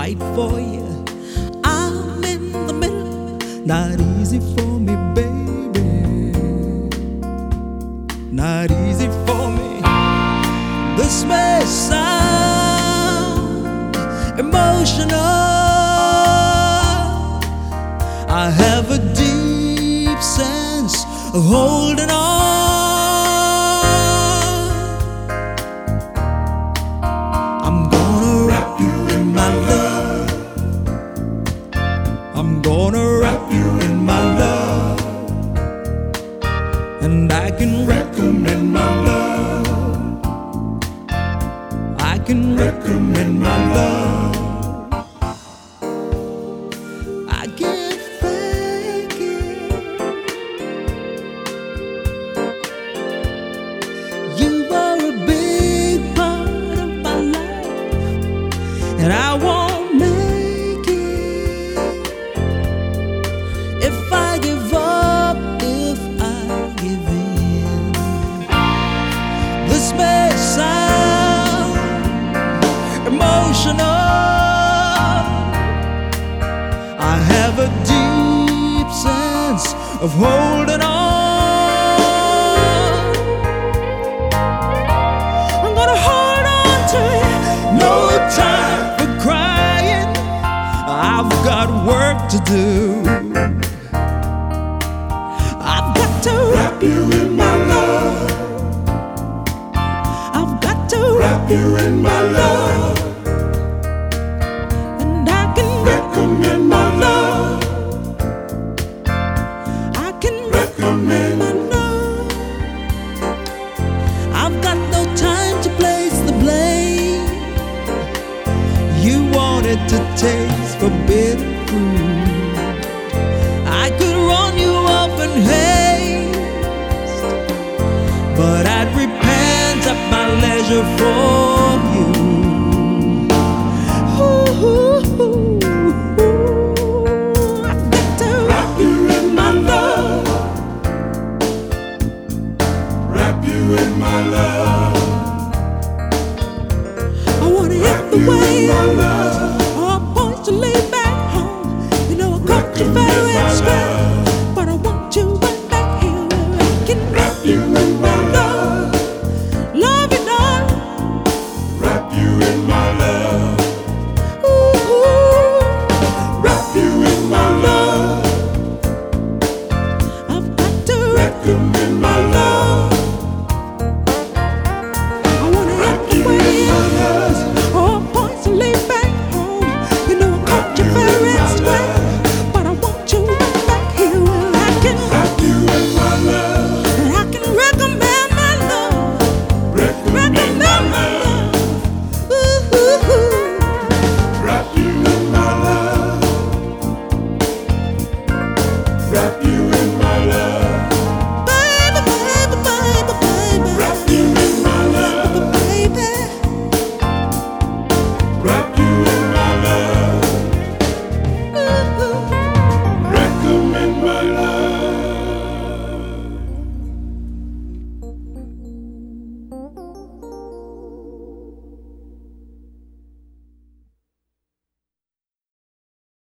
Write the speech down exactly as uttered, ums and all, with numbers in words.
fight for you. I'm in the middle, not easy for me, baby. Not easy for me. This may sound emotional. I have a deep sense of holding on. I'm gonna wrap you in my love. I'm gonna wrap you in my love. And I can recommend my love. I can recommend my love. I can't fake it. You are a big part of my life, and I won't make it if I give up, if I give in. This may sound emotional. I have a deep sense of holding on. I'm gonna hold on to you. No time for crying. I've got work to do. I've got to wrap you in my love. I've got to wrap you in my love.